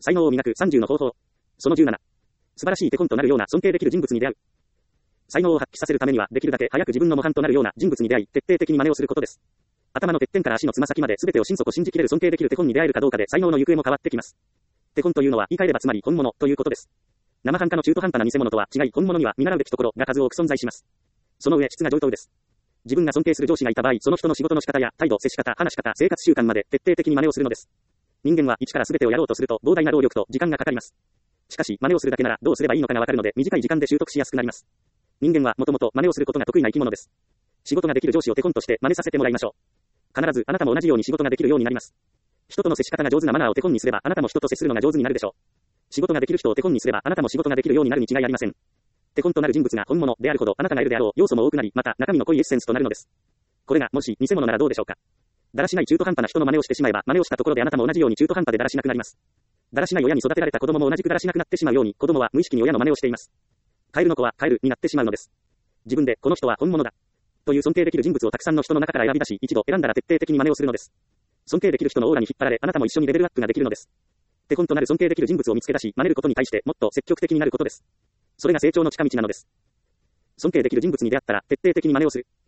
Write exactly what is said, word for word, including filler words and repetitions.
才能を磨くさんじゅうの方法。そのじゅうなな。素晴らしい手本となるような尊敬できる人物に出会う。才能を発揮させるためには、できるだけ早く自分の模範となるような人物に出会い、徹底的に真似をすることです。頭のてっぺんから足のつま先まで全てを心底信じきれる尊敬できる手本に出会えるかどうかで才能の行方も変わってきます。手本というのは言い換えればつまり本物ということです。生半可の中途半端な偽物とは違い、本物には見習うべきところが数多く存在します。その上、質が上等です。自分が尊敬する上司がいた場合、その人の仕事の仕方や態度、接し方、話し方、生活習慣まで徹底的に真似をするのです。人間は一から全てをやろうとすると膨大な労力と時間がかかります。しかし、真似をするだけならどうすればいいのかがわかるので、短い時間で習得しやすくなります。人間はもともと真似をすることが得意な生き物です。仕事ができる上司を手本として真似させてもらいましょう。必ずあなたも同じように仕事ができるようになります。人との接し方が上手なマナーを手本にすれば、あなたも人と接するのが上手になるでしょう。仕事ができる人を手本にすれば、あなたも仕事ができるようになるに違いありません。手本となる人物が本物であるほど、あなたが得るであろう要素も多くなり、また中身の濃いエッセンスとなるのです。これがもし偽物ならどうでしょうか。だらしない中途半端な人の真似をしてしまえば、真似をしたところであなたも同じように中途半端でだらしなくなります。だらしない親に育てられた子供も同じくだらしなくなってしまうように、子供は無意識に親の真似をしています。カエルの子はカエルになってしまうのです。自分でこの人は本物だという尊敬できる人物をたくさんの人の中から選び出し、一度選んだら徹底的に真似をするのです。尊敬できる人のオーラに引っ張られ、あなたも一緒にレベルアップができるのです。手本となる尊敬できる人物を見つけ出し、真似ることに対してもっと積極的になることです。それが成長の近道なのです。尊敬できる人物に出会ったら徹底的に真似をする。